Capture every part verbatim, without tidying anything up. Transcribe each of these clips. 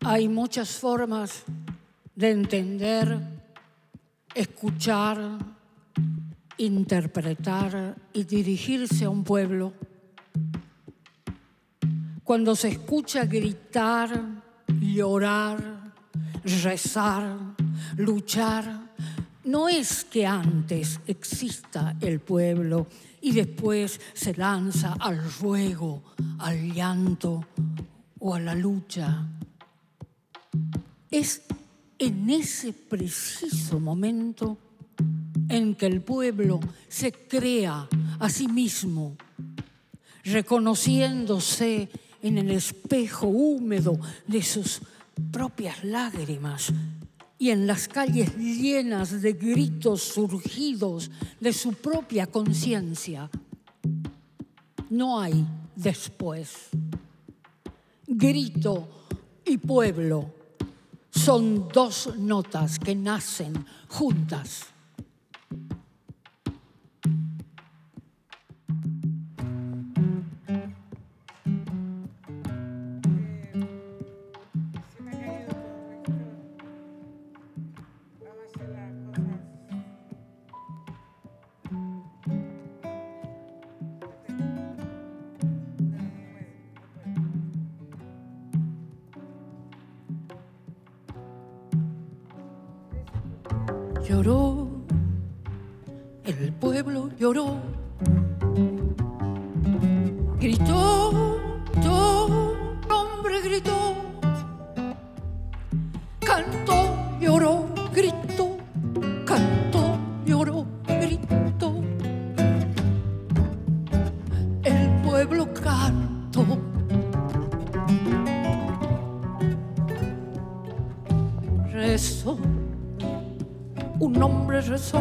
Hay muchas formas de entender, escuchar, interpretar y dirigirse a un pueblo. Cuando se escucha gritar, llorar, rezar, luchar, no es que antes exista el pueblo y después se lanza al ruego, al llanto o a la lucha. Es en ese preciso momento en que el pueblo se crea a sí mismo, reconociéndose en el espejo húmedo de sus propias lágrimas y en las calles llenas de gritos surgidos de su propia conciencia. No hay después. Grito y pueblo son dos notas que nacen juntas. Lloró, el pueblo lloró, gritó, todo hombre gritó, cantó, lloró, gritó, cantó, lloró, gritó. El pueblo cantó. Rezó. Un hombre rezó,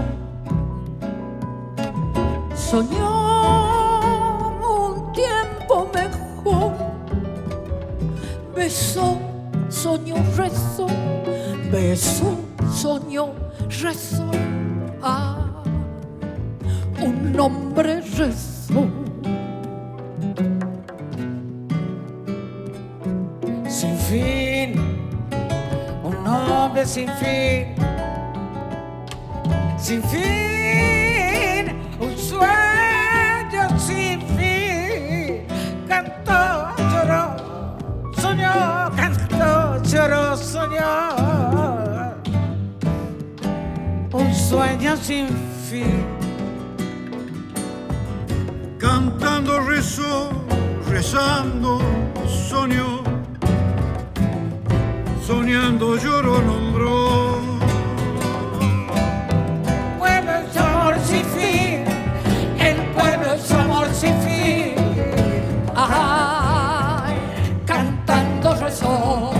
soñó un tiempo mejor, besó, soñó, rezó, besó, soñó, rezó, ah, un hombre rezó. Sin fin, un hombre sin fin. Sin fin, un sueño sin fin. Cantó, lloró, soñó, cantó, lloró, soñó. Un sueño sin fin. Cantando rezó, rezando soñó, soñando lloró, nombró. Sin fin, el pueblo es su amor sin fin. Ay, cantando rezó.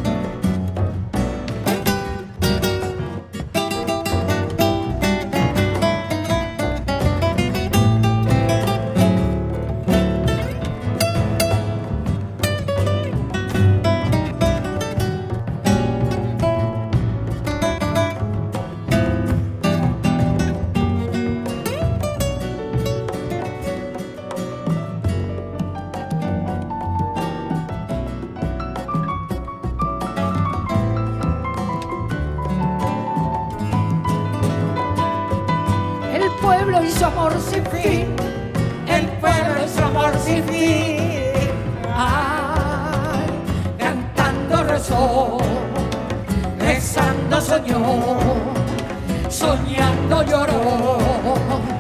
El pueblo y su amor sin fin, el pueblo y su amor sin fin. Ay, cantando rezó, rezando soñó, soñando lloró.